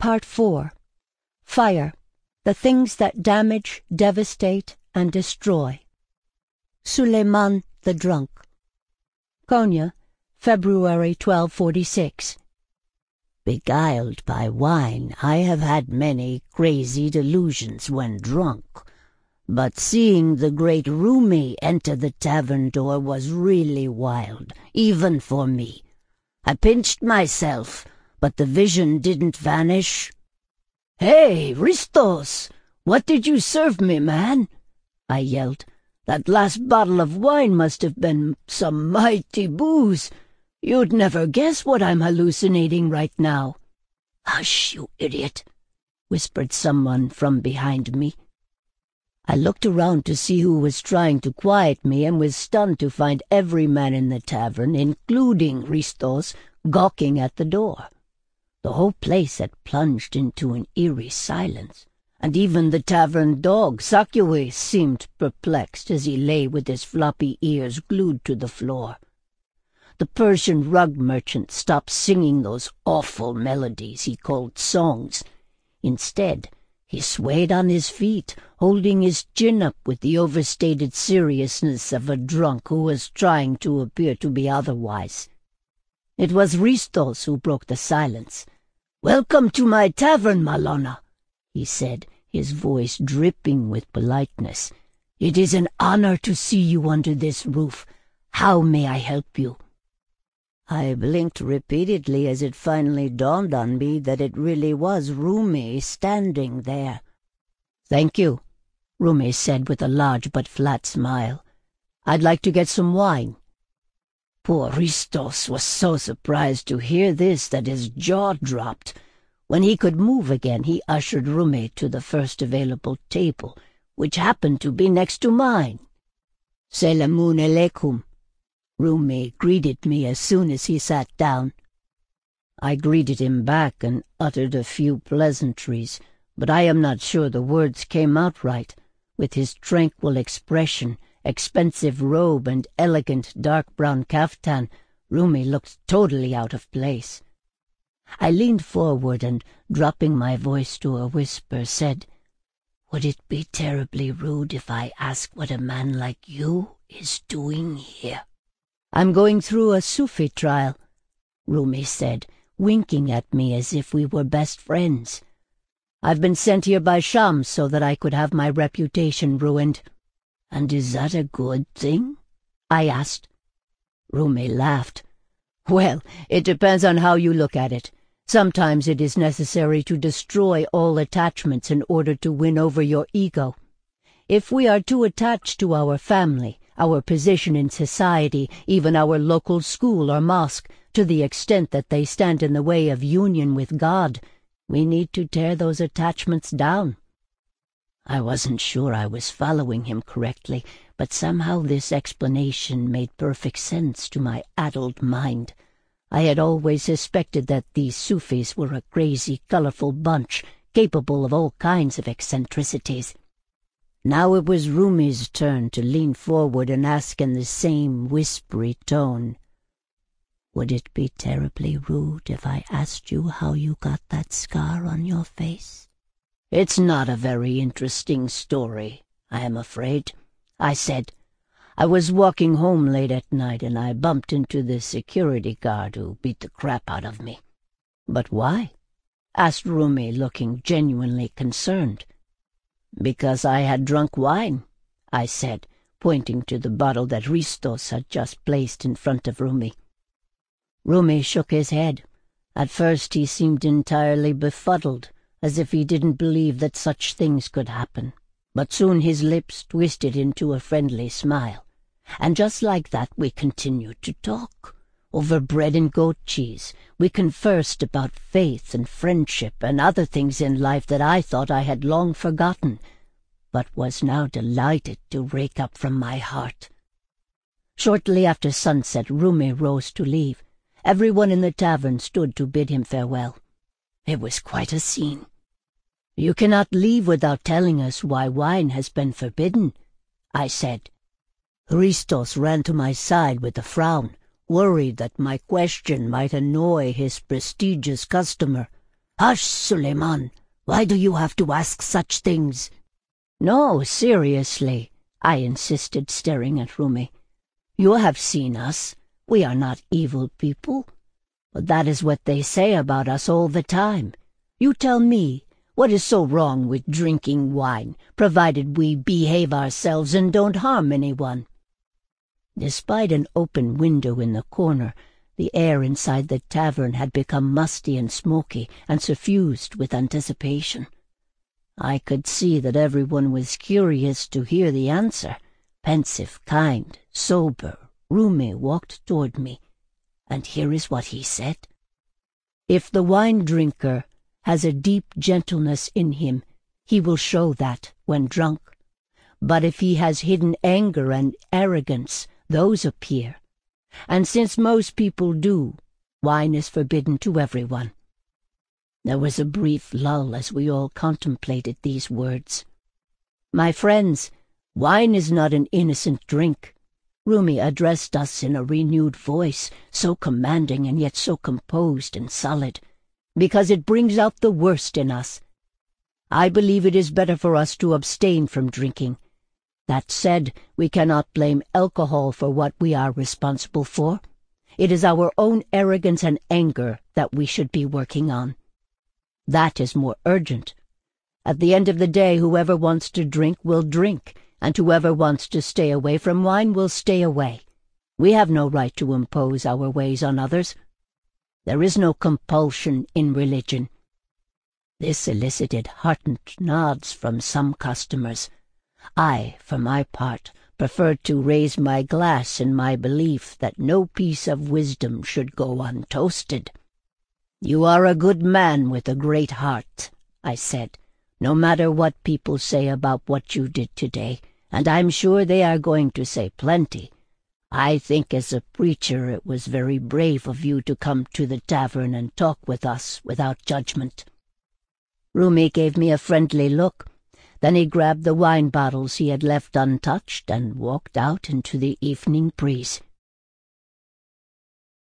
Part 4. Fire, the things that damage, devastate, and destroy. Suleiman the Drunk. Konya, February 1246. Beguiled by wine, I have had many crazy delusions when drunk. But seeing the great Rumi enter the tavern door was really wild, even for me. I pinched myself, but the vision didn't vanish. "Hey, Ristos! What did you serve me, man?" I yelled. "That last bottle of wine must have been some mighty booze. You'd never guess what I'm hallucinating right now." "Hush, you idiot," whispered someone from behind me. I looked around to see who was trying to quiet me and was stunned to find every man in the tavern, including Ristos, gawking at the door. The whole place had plunged into an eerie silence, and even the tavern dog, Sakue, seemed perplexed as he lay with his floppy ears glued to the floor. The Persian rug merchant stopped singing those awful melodies he called songs. Instead, he swayed on his feet, holding his chin up with the overstated seriousness of a drunk who was trying to appear to be otherwise. It was Ristos who broke the silence. "Welcome to my tavern, Malona," he said, his voice dripping with politeness. "It is an honor to see you under this roof. How may I help you?" I blinked repeatedly as it finally dawned on me that it really was Rumi standing there. "Thank you," Rumi said with a large but flat smile. "I'd like to get some wine." Poor Ristos was so surprised to hear this that his jaw dropped. When he could move again, he ushered Rumi to the first available table, which happened to be next to mine. "Selamun alaikum," Rumi greeted me as soon as he sat down. I greeted him back and uttered a few pleasantries, but I am not sure the words came out right. With his tranquil expression, expensive robe, and elegant dark brown kaftan, Rumi looked totally out of place. I leaned forward and, dropping my voice to a whisper, said, "Would it be terribly rude if I ask what a man like you is doing here?" "I'm going through a Sufi trial," Rumi said, winking at me as if we were best friends. "I've been sent here by Shams so that I could have my reputation ruined." "And is that a good thing?" I asked. Rumi laughed. "Well, it depends on how you look at it. Sometimes it is necessary to destroy all attachments in order to win over your ego. If we are too attached to our family, our position in society, even our local school or mosque, to the extent that they stand in the way of union with God, we need to tear those attachments down." I wasn't sure I was following him correctly, but somehow this explanation made perfect sense to my addled mind. I had always suspected that these Sufis were a crazy, colorful bunch, capable of all kinds of eccentricities. Now it was Rumi's turn to lean forward and ask in the same whispery tone, "Would it be terribly rude if I asked you how you got that scar on your face?" "It's not a very interesting story, I am afraid," I said. "I was walking home late at night and I bumped into the security guard who beat the crap out of me." "But why?" asked Rumi, looking genuinely concerned. "Because I had drunk wine," I said, pointing to the bottle that Ristos had just placed in front of Rumi. Rumi shook his head. At first he seemed entirely befuddled, as if he didn't believe that such things could happen. But soon his lips twisted into a friendly smile, and just like that we continued to talk. Over bread and goat cheese, we conversed about faith and friendship and other things in life that I thought I had long forgotten, but was now delighted to rake up from my heart. Shortly after sunset, Rumi rose to leave. Everyone in the tavern stood to bid him farewell. It was quite a scene. "You cannot leave without telling us why wine has been forbidden," I said. Ristos ran to my side with a frown, worried that my question might annoy his prestigious customer. "Hush, Suleiman! Why do you have to ask such things?" "No, seriously," I insisted, staring at Rumi. "You have seen us. We are not evil people. But that is what they say about us all the time. You tell me, what is so wrong with drinking wine, provided we behave ourselves and don't harm anyone?" Despite an open window in the corner, the air inside the tavern had become musty and smoky and suffused with anticipation. I could see that everyone was curious to hear the answer. Pensive, kind, sober, Rumi walked toward me, and here is what he said. "If the wine-drinker has a deep gentleness in him, he will show that when drunk. But if he has hidden anger and arrogance, those appear. And since most people do, wine is forbidden to everyone." There was a brief lull as we all contemplated these words. "My friends, wine is not an innocent drink." Rumi addressed us in a renewed voice, so commanding and yet so composed and solid, "because it brings out the worst in us. I believe it is better for us to abstain from drinking. That said, we cannot blame alcohol for what we are responsible for. It is our own arrogance and anger that we should be working on. That is more urgent. At the end of the day, whoever wants to drink will drink, and whoever wants to stay away from wine will stay away. We have no right to impose our ways on others. There is no compulsion in religion." This elicited heartened nods from some customers. I, for my part, preferred to raise my glass in my belief that no piece of wisdom should go untoasted. "You are a good man with a great heart," I said, "no matter what people say about what you did today, and I'm sure they are going to say plenty. I think as a preacher it was very brave of you to come to the tavern and talk with us without judgment." Rumi gave me a friendly look. Then he grabbed the wine bottles he had left untouched and walked out into the evening breeze.